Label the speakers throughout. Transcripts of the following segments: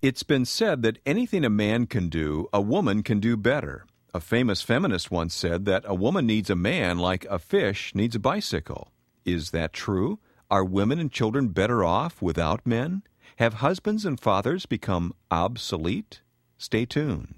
Speaker 1: It's been said that anything a man can do, a woman can do better. A famous feminist once said that a woman needs a man like a fish needs a bicycle. Is that true? Are women and children better off without men? Have husbands and fathers become obsolete? Stay tuned.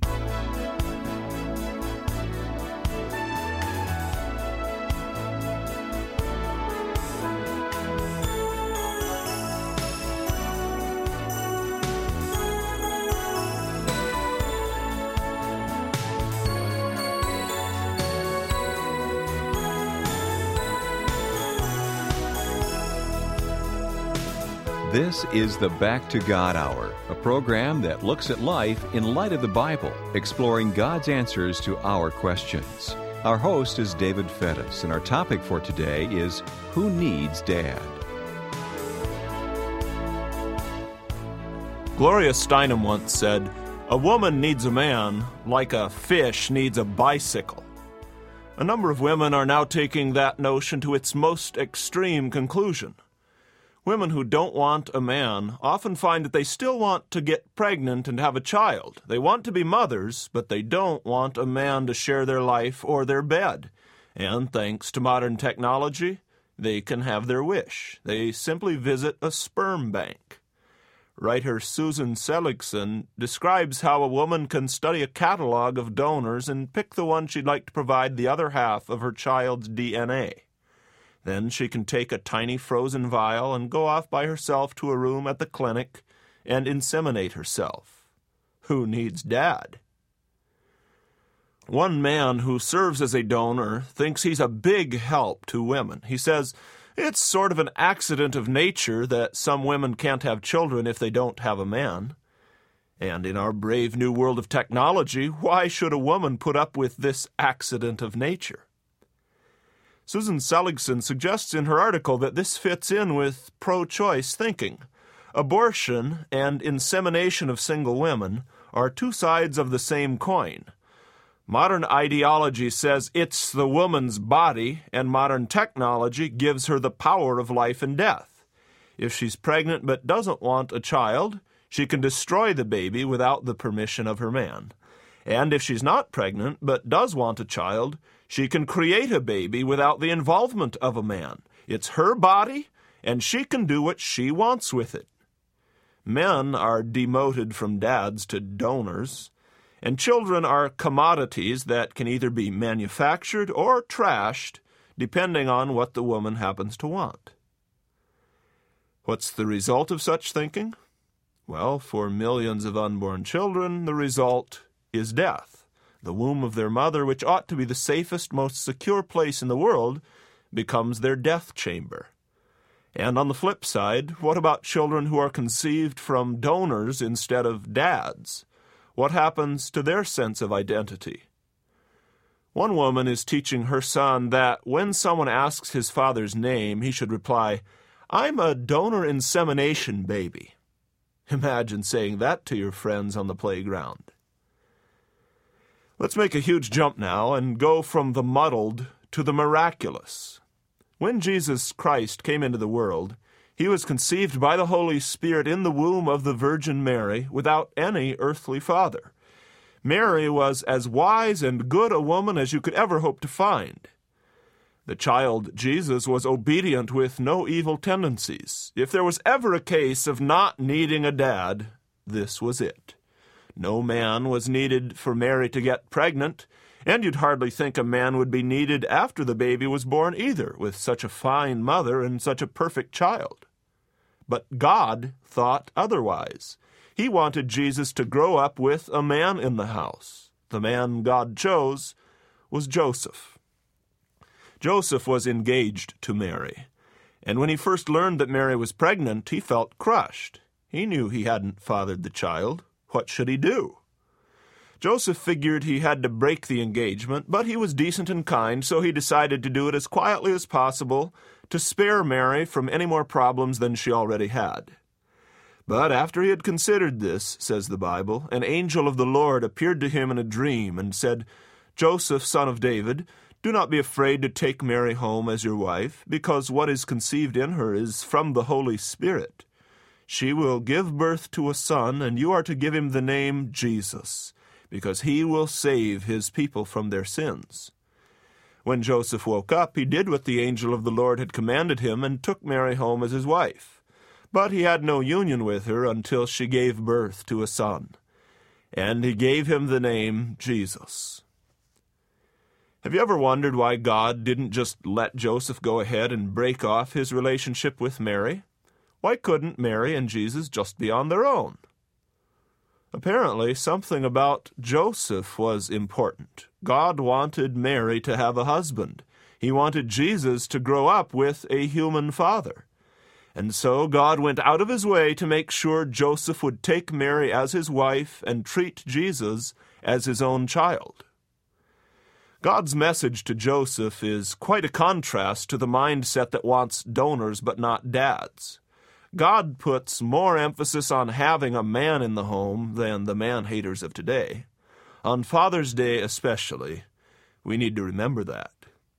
Speaker 1: This is the Back to God Hour, a program that looks at life in light of the Bible, exploring God's answers to our questions. Our host is David Fettis, and our topic for today is Who Needs Dad?
Speaker 2: Gloria Steinem once said, "A woman needs a man like a fish needs a bicycle." A number of women are now taking that notion to its most extreme conclusion. Women who don't want a man often find that they still want to get pregnant and have a child. They want to be mothers, but they don't want a man to share their life or their bed. And thanks to modern technology, they can have their wish. They simply visit a sperm bank. Writer Susan Seligson describes how a woman can study a catalog of donors and pick the one she'd like to provide the other half of her child's DNA. Then she can take a tiny frozen vial and go off by herself to a room at the clinic and inseminate herself. Who needs dad? One man who serves as a donor thinks he's a big help to women. He says, it's sort of an accident of nature that some women can't have children if they don't have a man. And in our brave new world of technology, why should a woman put up with this accident of nature? Susan Seligson suggests in her article that this fits in with pro-choice thinking. Abortion and insemination of single women are two sides of the same coin. Modern ideology says it's the woman's body, and modern technology gives her the power of life and death. If she's pregnant but doesn't want a child, she can destroy the baby without the permission of her man. And if she's not pregnant but does want a child, she can create a baby without the involvement of a man. It's her body, and she can do what she wants with it. Men are demoted from dads to donors, and children are commodities that can either be manufactured or trashed, depending on what the woman happens to want. What's the result of such thinking? Well, for millions of unborn children, the result is death. The womb of their mother, which ought to be the safest, most secure place in the world, becomes their death chamber. And on the flip side, what about children who are conceived from donors instead of dads? What happens to their sense of identity? One woman is teaching her son that when someone asks his father's name, he should reply, "I'm a donor insemination baby." Imagine saying that to your friends on the playground. Let's make a huge jump now and go from the muddled to the miraculous. When Jesus Christ came into the world, he was conceived by the Holy Spirit in the womb of the Virgin Mary without any earthly father. Mary was as wise and good a woman as you could ever hope to find. The child Jesus was obedient with no evil tendencies. If there was ever a case of not needing a dad, this was it. No man was needed for Mary to get pregnant, and you'd hardly think a man would be needed after the baby was born either, with such a fine mother and such a perfect child. But God thought otherwise. He wanted Jesus to grow up with a man in the house. The man God chose was Joseph. Joseph was engaged to Mary, and when he first learned that Mary was pregnant, he felt crushed. He knew he hadn't fathered the child. What should he do? Joseph figured he had to break the engagement, but he was decent and kind, so he decided to do it as quietly as possible to spare Mary from any more problems than she already had. But after he had considered this, says the Bible, an angel of the Lord appeared to him in a dream and said, "Joseph, son of David, do not be afraid to take Mary home as your wife, because what is conceived in her is from the Holy Spirit. She will give birth to a son, and you are to give him the name Jesus, because he will save his people from their sins." When Joseph woke up, he did what the angel of the Lord had commanded him and took Mary home as his wife. But he had no union with her until she gave birth to a son, and he gave him the name Jesus. Have you ever wondered why God didn't just let Joseph go ahead and break off his relationship with Mary? Why couldn't Mary and Jesus just be on their own? Apparently, something about Joseph was important. God wanted Mary to have a husband. He wanted Jesus to grow up with a human father. And so God went out of his way to make sure Joseph would take Mary as his wife and treat Jesus as his own child. God's message to Joseph is quite a contrast to the mindset that wants donors but not dads. God puts more emphasis on having a man in the home than the man-haters of today. On Father's Day especially, we need to remember that.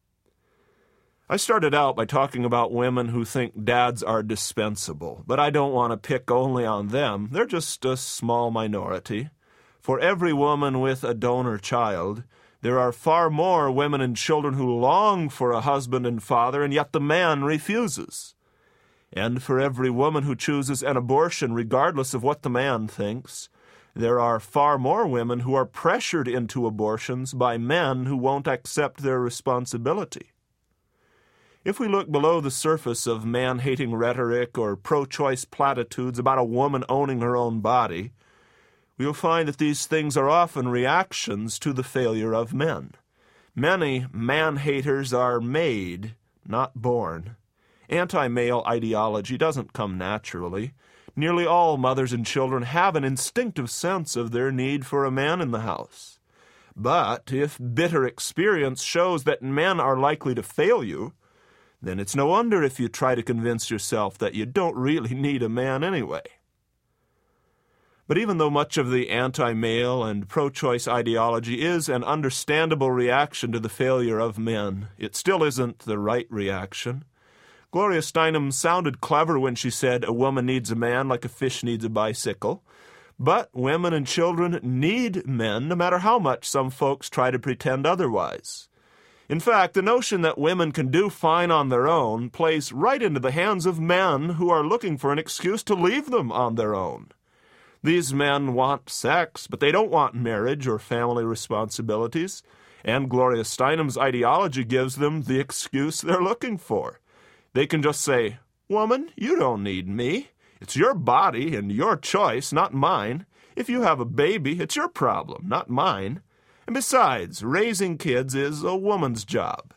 Speaker 2: I started out by talking about women who think dads are dispensable, but I don't want to pick only on them. They're just a small minority. For every woman with a donor child, there are far more women and children who long for a husband and father, and yet the man refuses. And for every woman who chooses an abortion, regardless of what the man thinks, there are far more women who are pressured into abortions by men who won't accept their responsibility. If we look below the surface of man-hating rhetoric or pro-choice platitudes about a woman owning her own body, we'll find that these things are often reactions to the failure of men. Many man-haters are made, not born. Anti-male ideology doesn't come naturally. Nearly all mothers and children have an instinctive sense of their need for a man in the house. But if bitter experience shows that men are likely to fail you, then it's no wonder if you try to convince yourself that you don't really need a man anyway. But even though much of the anti-male and pro-choice ideology is an understandable reaction to the failure of men, it still isn't the right reaction. Gloria Steinem sounded clever when she said a woman needs a man like a fish needs a bicycle. But women and children need men, no matter how much some folks try to pretend otherwise. In fact, the notion that women can do fine on their own plays right into the hands of men who are looking for an excuse to leave them on their own. These men want sex, but they don't want marriage or family responsibilities, and Gloria Steinem's ideology gives them the excuse they're looking for. They can just say, "Woman, you don't need me. It's your body and your choice, not mine. If you have a baby, it's your problem, not mine. And besides, raising kids is a woman's job."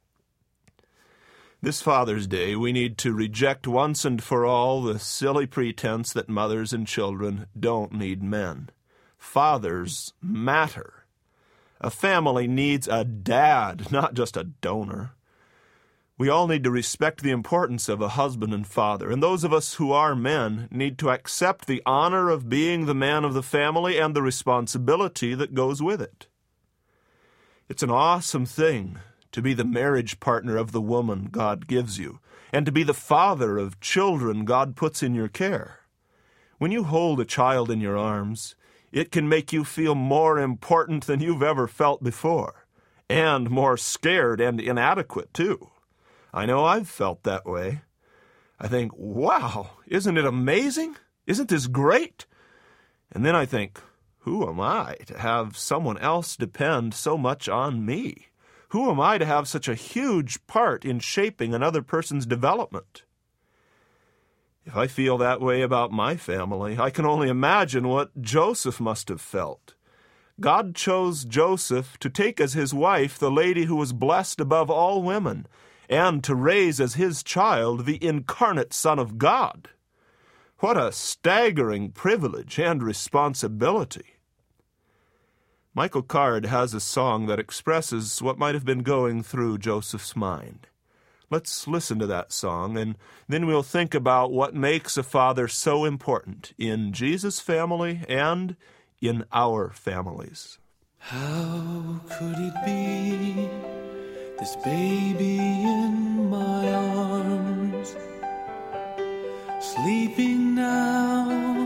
Speaker 2: This Father's Day, we need to reject once and for all the silly pretense that mothers and children don't need men. Fathers matter. A family needs a dad, not just a donor. We all need to respect the importance of a husband and father, and those of us who are men need to accept the honor of being the man of the family and the responsibility that goes with it. It's an awesome thing to be the marriage partner of the woman God gives you, and to be the father of children God puts in your care. When you hold a child in your arms, it can make you feel more important than you've ever felt before, and more scared and inadequate, too. I know I've felt that way. I think, wow, isn't it amazing? Isn't this great? And then I think, who am I to have someone else depend so much on me? Who am I to have such a huge part in shaping another person's development? If I feel that way about my family, I can only imagine what Joseph must have felt. God chose Joseph to take as his wife the lady who was blessed above all women, and to raise as his child the incarnate Son of God. What a staggering privilege and responsibility. Michael Card has a song that expresses what might have been going through Joseph's mind. Let's listen to that song, and then we'll think about what makes a father so important in Jesus' family and in our families.
Speaker 3: How could it be? This baby in my arms, sleeping now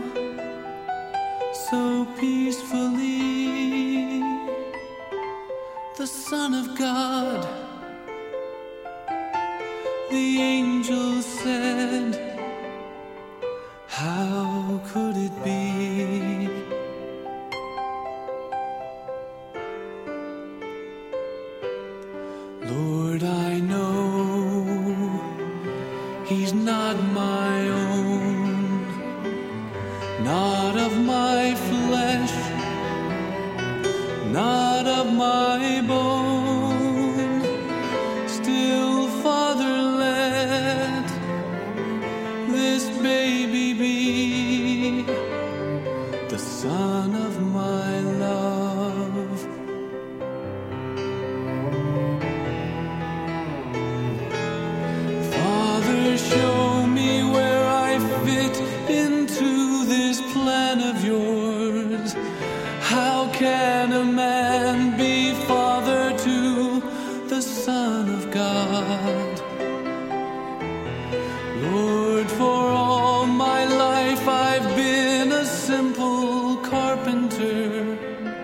Speaker 3: so peacefully. The Son of God, the angel said, how could it be? Lord, I know he's not my own, not of my flesh, not of my bone. Still, Father, let this baby be the son of my love. Father, show me where I fit into this plan of yours. How can a man be father to the Son of God? Lord, for all my life I've been a simple carpenter.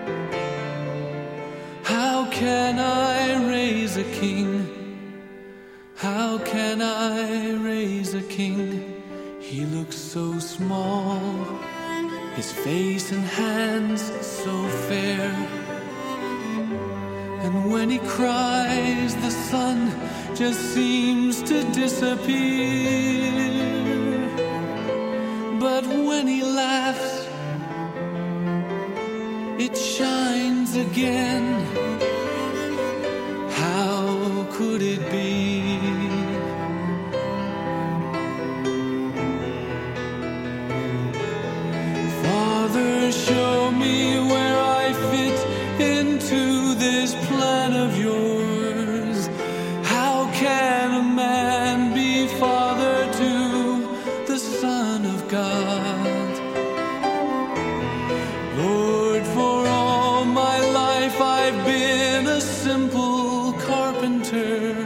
Speaker 3: How can I raise a king? How can I raise a king? He looks so small, his face and hands so fair. And when he cries, the sun just seems to disappear. But when he laughs, it shines again. How could it be? Father, show me where I fit into this plan of yours. How can a man be father to the Son of God? Lord, for all my life I've been a simple carpenter.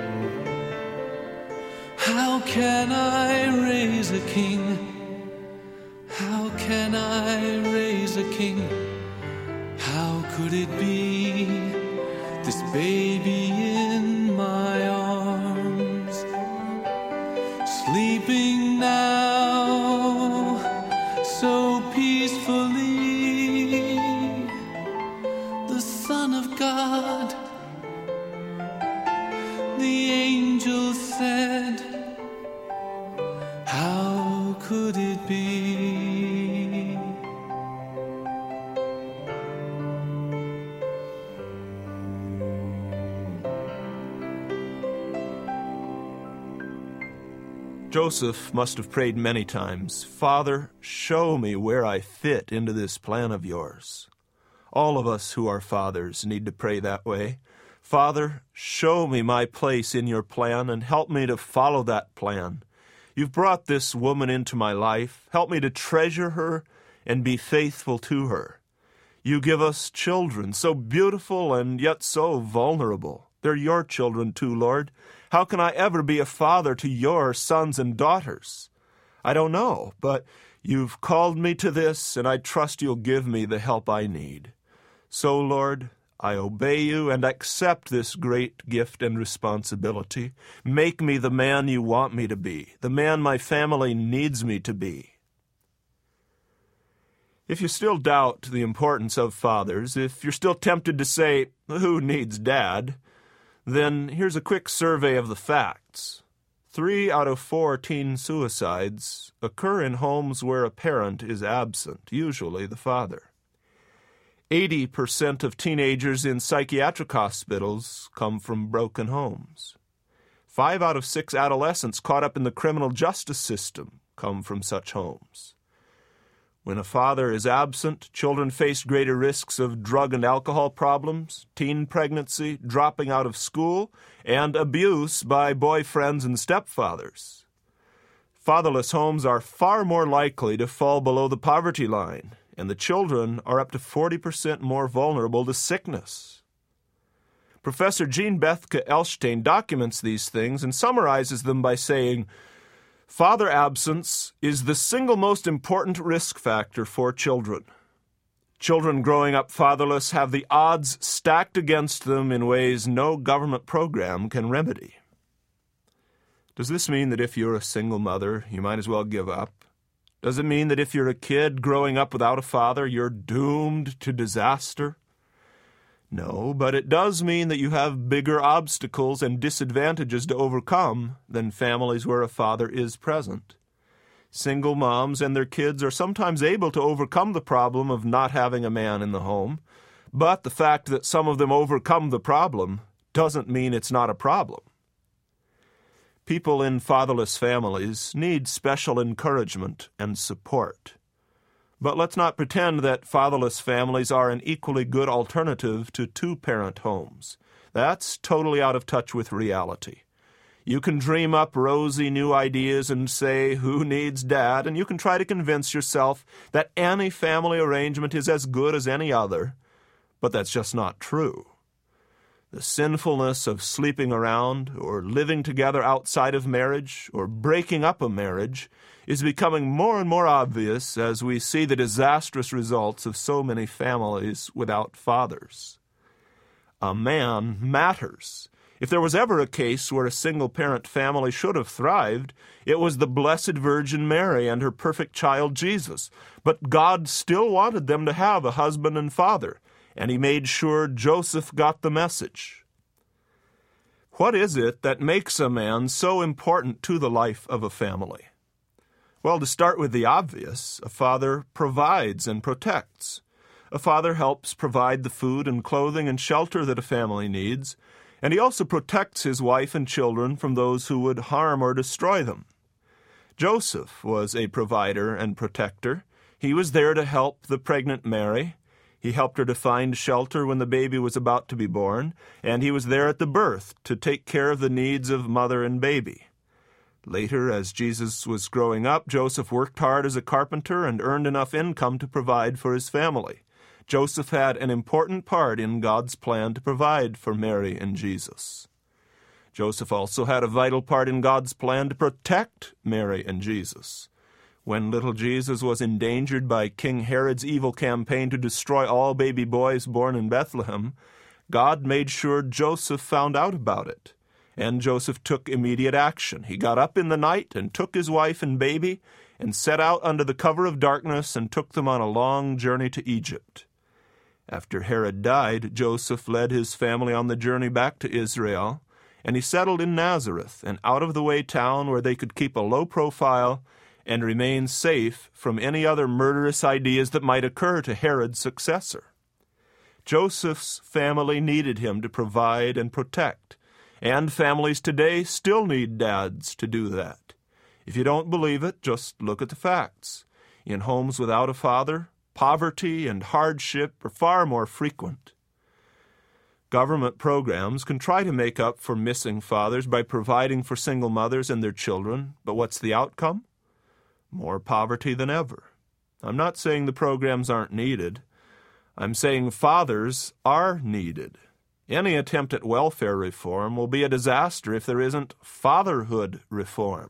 Speaker 3: How can I raise a king? How can I raise a king? How could it be this baby in my arms, sleeping now so peacefully? The Son of God, the angel said, how could it be?
Speaker 2: Joseph must have prayed many times, Father, show me where I fit into this plan of yours. All of us who are fathers need to pray that way. Father, show me my place in your plan and help me to follow that plan. You've brought this woman into my life. Help me to treasure her and be faithful to her. You give us children, so beautiful and yet so vulnerable. They're your children too, Lord. How can I ever be a father to your sons and daughters? I don't know, but you've called me to this, and I trust you'll give me the help I need. So, Lord, I obey you and accept this great gift and responsibility. Make me the man you want me to be, the man my family needs me to be. If you still doubt the importance of fathers, if you're still tempted to say, who needs dad? Then here's a quick survey of the facts. 3 out of 4 teen suicides occur in homes where a parent is absent, usually the father. 80% of teenagers in psychiatric hospitals come from broken homes. 5 out of 6 adolescents caught up in the criminal justice system come from such homes. When a father is absent, children face greater risks of drug and alcohol problems, teen pregnancy, dropping out of school, and abuse by boyfriends and stepfathers. Fatherless homes are far more likely to fall below the poverty line, and the children are up to 40% more vulnerable to sickness. Professor Jean Bethke Elshtain documents these things and summarizes them by saying, Father absence is the single most important risk factor for children. Children growing up fatherless have the odds stacked against them in ways no government program can remedy. Does this mean that if you're a single mother, you might as well give up? Does it mean that if you're a kid growing up without a father, you're doomed to disaster? No, but it does mean that you have bigger obstacles and disadvantages to overcome than families where a father is present. Single moms and their kids are sometimes able to overcome the problem of not having a man in the home, but the fact that some of them overcome the problem doesn't mean it's not a problem. People in fatherless families need special encouragement and support. But let's not pretend that fatherless families are an equally good alternative to two-parent homes. That's totally out of touch with reality. You can dream up rosy new ideas and say, who needs dad? And you can try to convince yourself that any family arrangement is as good as any other. But that's just not true. The sinfulness of sleeping around or living together outside of marriage or breaking up a marriage is becoming more and more obvious as we see the disastrous results of so many families without fathers. A man matters. If there was ever a case where a single-parent family should have thrived, it was the Blessed Virgin Mary and her perfect child Jesus. But God still wanted them to have a husband and father, and he made sure Joseph got the message. What is it that makes a man so important to the life of a family? Well, to start with the obvious, a father provides and protects. A father helps provide the food and clothing and shelter that a family needs, and he also protects his wife and children from those who would harm or destroy them. Joseph was a provider and protector. He was there to help the pregnant Mary. He helped her to find shelter when the baby was about to be born, and he was there at the birth to take care of the needs of mother and baby. Later, as Jesus was growing up, Joseph worked hard as a carpenter and earned enough income to provide for his family. Joseph had an important part in God's plan to provide for Mary and Jesus. Joseph also had a vital part in God's plan to protect Mary and Jesus. When little Jesus was endangered by King Herod's evil campaign to destroy all baby boys born in Bethlehem, God made sure Joseph found out about it. And Joseph took immediate action. He got up in the night and took his wife and baby and set out under the cover of darkness and took them on a long journey to Egypt. After Herod died, Joseph led his family on the journey back to Israel, and he settled in Nazareth, an out-of-the-way town where they could keep a low profile and remain safe from any other murderous ideas that might occur to Herod's successor. Joseph's family needed him to provide and protect, and families today still need dads to do that. If you don't believe it, just look at the facts. In homes without a father, poverty and hardship are far more frequent. Government programs can try to make up for missing fathers by providing for single mothers and their children, but what's the outcome? More poverty than ever. I'm not saying the programs aren't needed. I'm saying fathers are needed. Any attempt at welfare reform will be a disaster if there isn't fatherhood reform.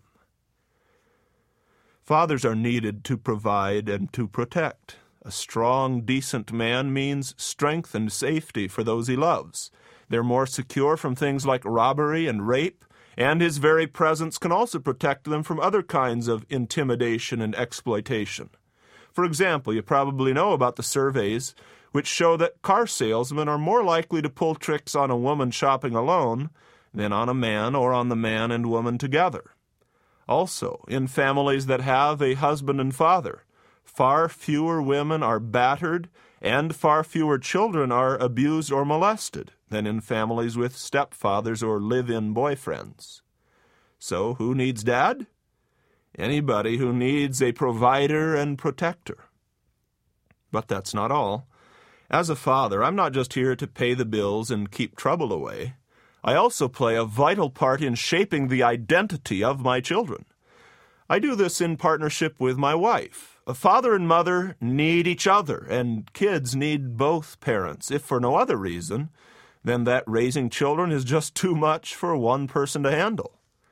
Speaker 2: Fathers are needed to provide and to protect. A strong, decent man means strength and safety for those he loves. They're more secure from things like robbery and rape, and his very presence can also protect them from other kinds of intimidation and exploitation. For example, you probably know about the surveys which show that car salesmen are more likely to pull tricks on a woman shopping alone than on a man or on the man and woman together. Also, in families that have a husband and father, far fewer women are battered and far fewer children are abused or molested than in families with stepfathers or live-in boyfriends. So, who needs dad? Anybody who needs a provider and protector. But that's not all. As a father, I'm not just here to pay the bills and keep trouble away. I also play a vital part in shaping the identity of my children. I do this in partnership with my wife. A father and mother need each other, and kids need both parents, if for no other reason than that raising children is just too much for one person to handle.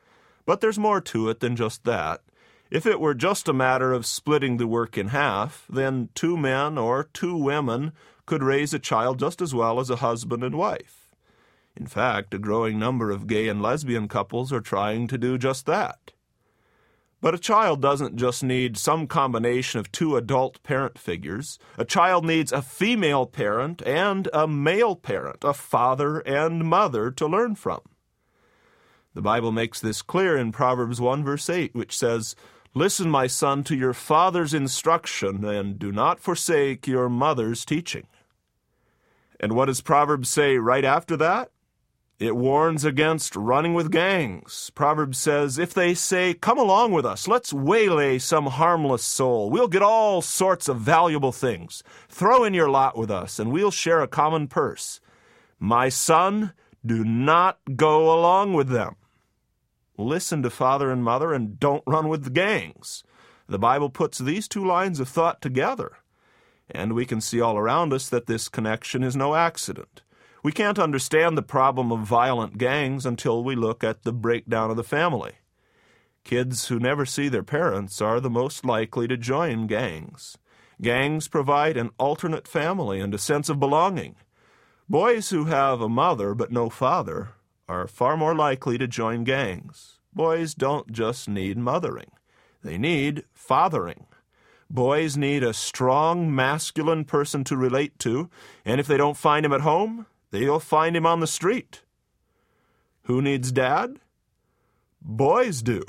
Speaker 2: But there's more to it than just that. If it were just a matter of splitting the work in half, then 2 men or 2 women could raise a child just as well as a husband and wife. In fact, a growing number of gay and lesbian couples are trying to do just that. But a child doesn't just need some combination of 2 adult parent figures. A child needs a female parent and a male parent, a father and mother to learn from. The Bible makes this clear in Proverbs 1 verse 8, which says, "Listen, my son, to your father's instruction, and do not forsake your mother's teaching." And what does Proverbs say right after that? It warns against running with gangs. Proverbs says, if they say, "Come along with us, let's waylay some harmless soul. We'll get all sorts of valuable things. Throw in your lot with us, and we'll share a common purse." My son, do not go along with them. Listen to father and mother and don't run with the gangs. The Bible puts these 2 lines of thought together, and we can see all around us that this connection is no accident. We can't understand the problem of violent gangs until we look at the breakdown of the family. Kids who never see their parents are the most likely to join gangs. Gangs provide an alternate family and a sense of belonging. Boys who have a mother but no father are far more likely to join gangs. Boys don't just need mothering. They need fathering. Boys need a strong, masculine person to relate to, and if they don't find him at home, they'll find him on the street. Who needs dad? Boys do.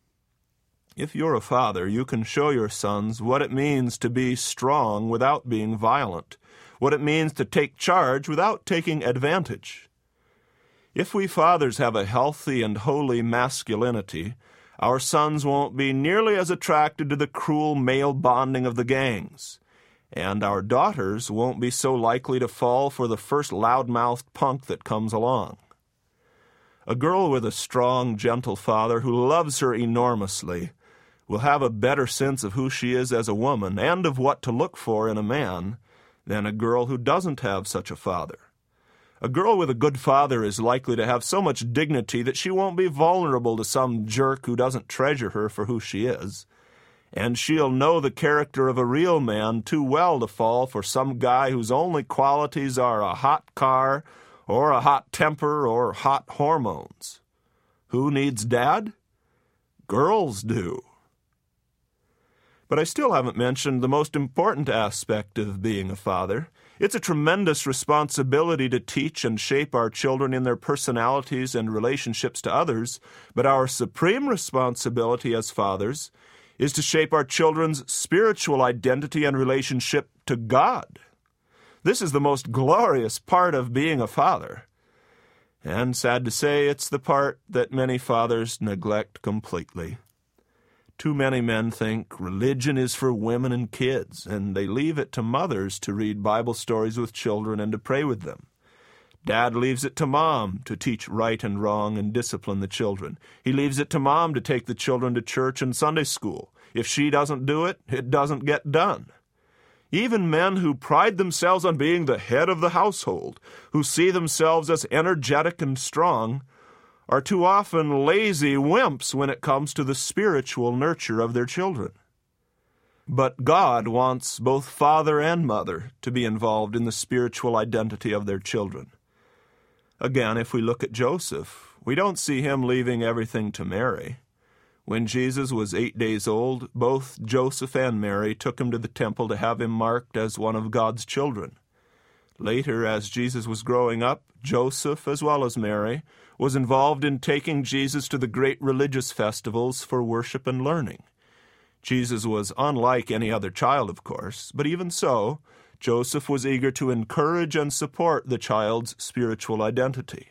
Speaker 2: If you're a father, you can show your sons what it means to be strong without being violent, what it means to take charge without taking advantage. If we fathers have a healthy and holy masculinity, our sons won't be nearly as attracted to the cruel male bonding of the gangs, and our daughters won't be so likely to fall for the first loud-mouthed punk that comes along. A girl with a strong, gentle father who loves her enormously will have a better sense of who she is as a woman and of what to look for in a man than a girl who doesn't have such a father. A girl with a good father is likely to have so much dignity that she won't be vulnerable to some jerk who doesn't treasure her for who she is, and she'll know the character of a real man too well to fall for some guy whose only qualities are a hot car or a hot temper or hot hormones. Who needs dad? Girls do. But I still haven't mentioned the most important aspect of being a father. It's a tremendous responsibility to teach and shape our children in their personalities and relationships to others, but our supreme responsibility as fathers is to shape our children's spiritual identity and relationship to God. This is the most glorious part of being a father. And sad to say, it's the part that many fathers neglect completely. Too many men think religion is for women and kids, and they leave it to mothers to read Bible stories with children and to pray with them. Dad leaves it to mom to teach right and wrong and discipline the children. He leaves it to mom to take the children to church and Sunday school. If she doesn't do it, it doesn't get done. Even men who pride themselves on being the head of the household, who see themselves as energetic and strong, are too often lazy wimps when it comes to the spiritual nurture of their children. But God wants both father and mother to be involved in the spiritual identity of their children. Again, if we look at Joseph, we don't see him leaving everything to Mary. When Jesus was 8 days old, both Joseph and Mary took him to the temple to have him marked as one of God's children. Later, as Jesus was growing up, Joseph, as well as Mary, was involved in taking Jesus to the great religious festivals for worship and learning. Jesus was unlike any other child, of course, but even so, Joseph was eager to encourage and support the child's spiritual identity.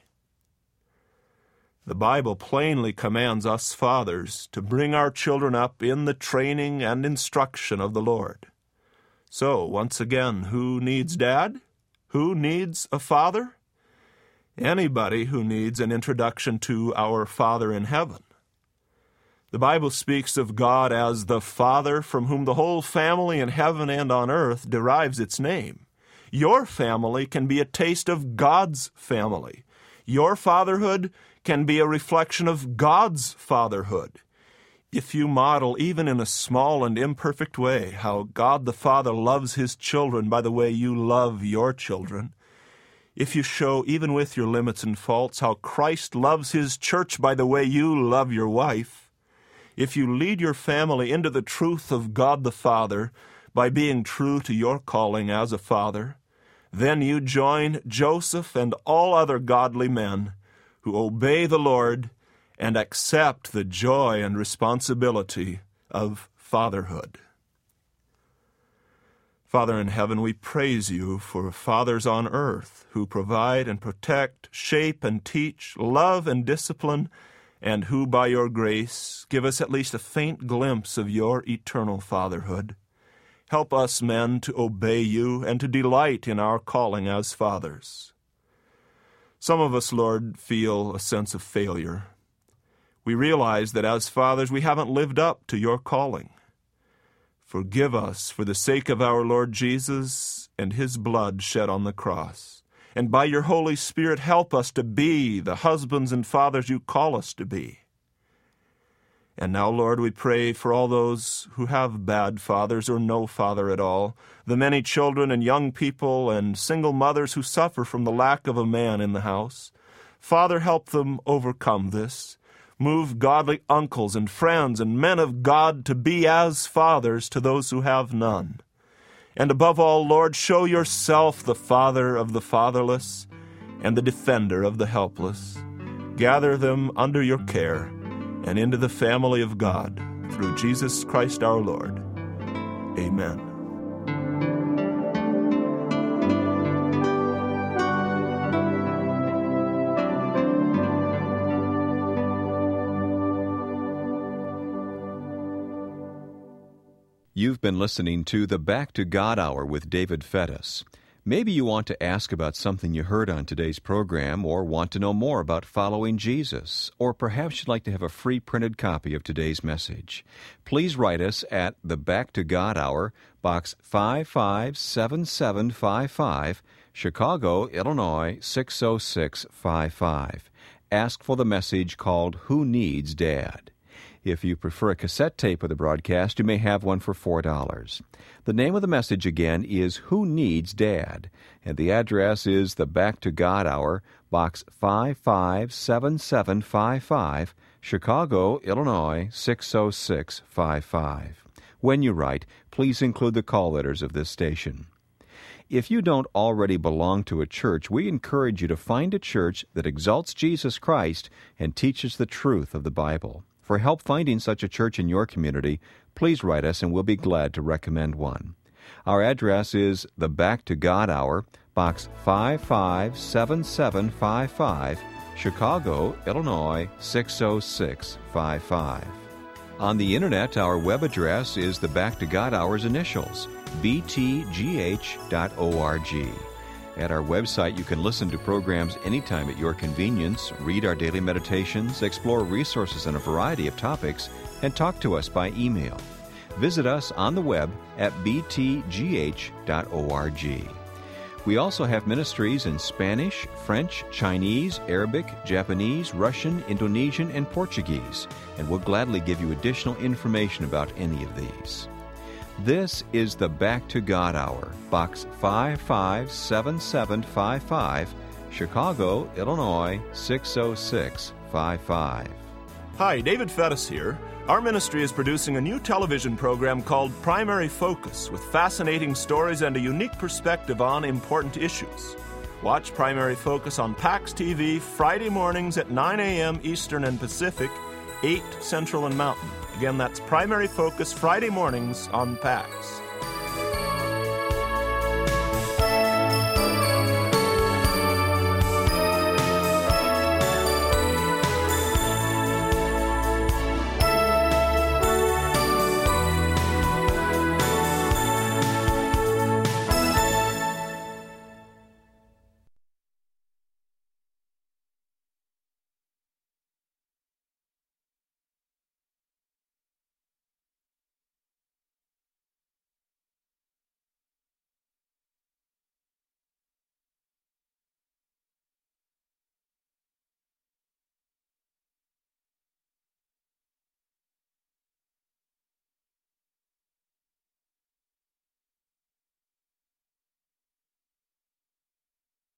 Speaker 2: The Bible plainly commands us fathers to bring our children up in the training and instruction of the Lord. So, once again, who needs dad? Who needs a father? Anybody who needs an introduction to our Father in heaven. The Bible speaks of God as the Father from whom the whole family in heaven and on earth derives its name. Your family can be a taste of God's family. Your fatherhood can be a reflection of God's fatherhood. If you model, even in a small and imperfect way, how God the Father loves His children by the way you love your children, if you show, even with your limits and faults, how Christ loves His church by the way you love your wife, if you lead your family into the truth of God the Father by being true to your calling as a father, then you join Joseph and all other godly men who obey the Lord and accept the joy and responsibility of fatherhood. Father in heaven, we praise you for fathers on earth who provide and protect, shape and teach, love and discipline, and who, by your grace, give us at least a faint glimpse of your eternal fatherhood. Help us, men, to obey you and to delight in our calling as fathers. Some of us, Lord, feel a sense of failure. We realize that as fathers we haven't lived up to your calling. Forgive us for the sake of our Lord Jesus and His blood shed on the cross. And by your Holy Spirit, help us to be the husbands and fathers you call us to be. And now, Lord, we pray for all those who have bad fathers or no father at all, the many children and young people and single mothers who suffer from the lack of a man in the house. Father, help them overcome this. Move godly uncles and friends and men of God to be as fathers to those who have none. And above all, Lord, show yourself the Father of the fatherless and the defender of the helpless. Gather them under your care and into the family of God, through Jesus Christ our Lord. Amen.
Speaker 1: You've been listening to the Back to God Hour with David Fettis. Maybe you want to ask about something you heard on today's program, or want to know more about following Jesus, or perhaps you'd like to have a free printed copy of today's message. Please write us at the Back to God Hour, Box 557755, Chicago, Illinois 60655. Ask for the message called Who Needs Dad? If you prefer a cassette tape of the broadcast, you may have one for $4. The name of the message again is Who Needs Dad? And the address is the Back to God Hour, Box 557755, Chicago, Illinois 60655. When you write, please include the call letters of this station. If you don't already belong to a church, we encourage you to find a church that exalts Jesus Christ and teaches the truth of the Bible. For help finding such a church in your community, please write us and we'll be glad to recommend one. Our address is the Back to God Hour, Box 557755, Chicago, Illinois 60655. On the Internet, our web address is the Back to God Hour's initials, btgh.org. At our website, you can listen to programs anytime at your convenience, read our daily meditations, explore resources on a variety of topics, and talk to us by email. Visit us on the web at btgh.org. We also have ministries in Spanish, French, Chinese, Arabic, Japanese, Russian, Indonesian, and Portuguese, and we'll gladly give you additional information about any of these. This is the Back to God Hour, Box 557755, Chicago, Illinois 60655.
Speaker 2: Hi, David Fettis here. Our ministry is producing a new television program called Primary Focus, with fascinating stories and a unique perspective on important issues. Watch Primary Focus on PAX TV Friday mornings at 9 a.m. Eastern and Pacific, 8 Central and Mountain. Again, that's Primary Focus Friday mornings on PAX.